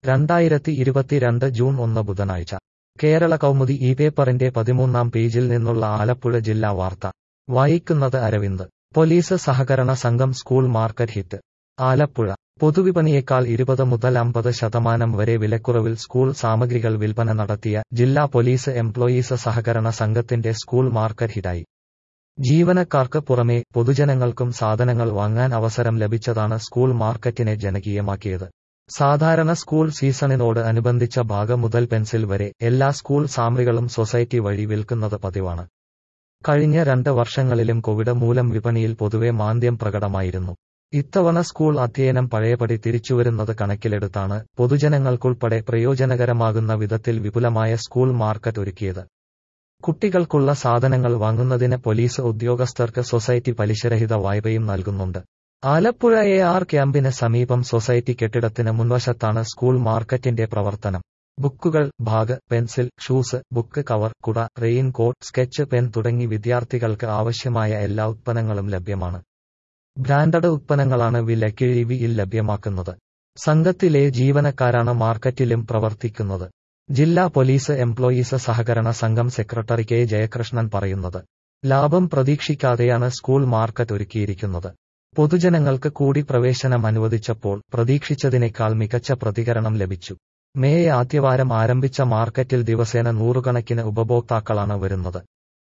2022 June 1 ബുധനാഴ്ച കേരള കൗമുദി ഈ പേപ്പറിന്റെ 13-ാം പേജിൽ നിന്നുള്ള ആലപ്പുഴ ജില്ലാ വാർത്ത വായിക്കുന്നത് അരവിന്ദ്. പോലീസ് സഹകരണ സംഘം സ്കൂൾ മാർക്കറ്റ് ഹിറ്റ്. ആലപ്പുഴ പൊതുവിപണിയേക്കാൾ 20 മുതൽ 50% വരെ വിലക്കുറവിൽ സ്കൂൾ സാമഗ്രികൾ വിൽപ്പന നടത്തിയ ജില്ലാ പോലീസ് എംപ്ലോയീസ് സഹകരണ സംഘത്തിന്റെ സ്കൂൾ മാർക്കറ്റ് ഹിറ്റായി. ജീവനക്കാർക്ക് പുറമെ പൊതുജനങ്ങൾക്കും സാധനങ്ങൾ വാങ്ങാൻ അവസരം ലഭിച്ചതാണ് സ്കൂൾ മാർക്കറ്റിനെ ജനകീയമാക്കിയത്. സാധാരണ സ്കൂൾ സീസണിനോട് അനുബന്ധിച്ച ബാഗ് മുതൽ പെൻസിൽ വരെ എല്ലാ സ്കൂൾ സാമഗ്രികളും സൊസൈറ്റി വഴി വിൽക്കുന്നത് പതിവാണ്. കഴിഞ്ഞ 2 വർഷങ്ങളിലും കോവിഡ് മൂലം വിപണിയിൽ പൊതുവെ മാന്ദ്യം പ്രകടമായിരുന്നു. ഇത്തവണ സ്കൂൾ അധ്യയനം പഴയപടി തിരിച്ചുവരുന്നത് കണക്കിലെടുത്താണ് പൊതുജനങ്ങൾക്കുൾപ്പെടെ പ്രയോജനകരമാകുന്ന വിധത്തിൽ വിപുലമായ സ്കൂൾ മാർക്കറ്റ് ഒരുക്കിയത്. കുട്ടികൾക്കുള്ള സാധനങ്ങൾ വാങ്ങുന്നതിന് പോലീസ് ഉദ്യോഗസ്ഥർക്ക് സൊസൈറ്റി പലിശരഹിത വായ്പയും നൽകുന്നുണ്ട്. ആലപ്പുഴ AR ക്യാമ്പിന് സമീപം സൊസൈറ്റി കെട്ടിടത്തിന് മുൻവശത്താണ് സ്കൂൾ മാർക്കറ്റിന്റെ പ്രവർത്തനം. ബുക്കുകൾ, bag, pencil, shoes, book cover, കുട, റെയിൻ കോട്ട്, സ്കെച്ച് പെൻ തുടങ്ങി വിദ്യാർത്ഥികൾക്ക് ആവശ്യമായ എല്ലാ ഉത്പന്നങ്ങളും ലഭ്യമാണ്. ബ്രാൻഡഡ് ഉത്പന്നങ്ങളാണ് വിലക്കിഴിവിൽ ലഭ്യമാക്കുന്നത്. സംഘത്തിലെ ജീവനക്കാരാണ് മാർക്കറ്റിലും പ്രവർത്തിക്കുന്നത്. ജില്ലാ പോലീസ് എംപ്ലോയീസ് സഹകരണ സംഘം സെക്രട്ടറി K ജയകൃഷ്ണൻ പറയുന്നത്. ലാഭം പ്രതീക്ഷിക്കാതെയാണ് സ്കൂൾ മാർക്കറ്റ് ഒരുക്കിയിരിക്കുന്നത്. പൊതുജനങ്ങൾക്ക് കൂടി പ്രവേശനം അനുവദിച്ചപ്പോൾ പ്രതീക്ഷിച്ചതിനേക്കാൾ മികച്ച പ്രതികരണം ലഭിച്ചു. മേയ് ആദ്യവാരം ആരംഭിച്ച മാർക്കറ്റിൽ ദിവസേന നൂറുകണക്കിന് ഉപഭോക്താക്കളാണ് വരുന്നത്.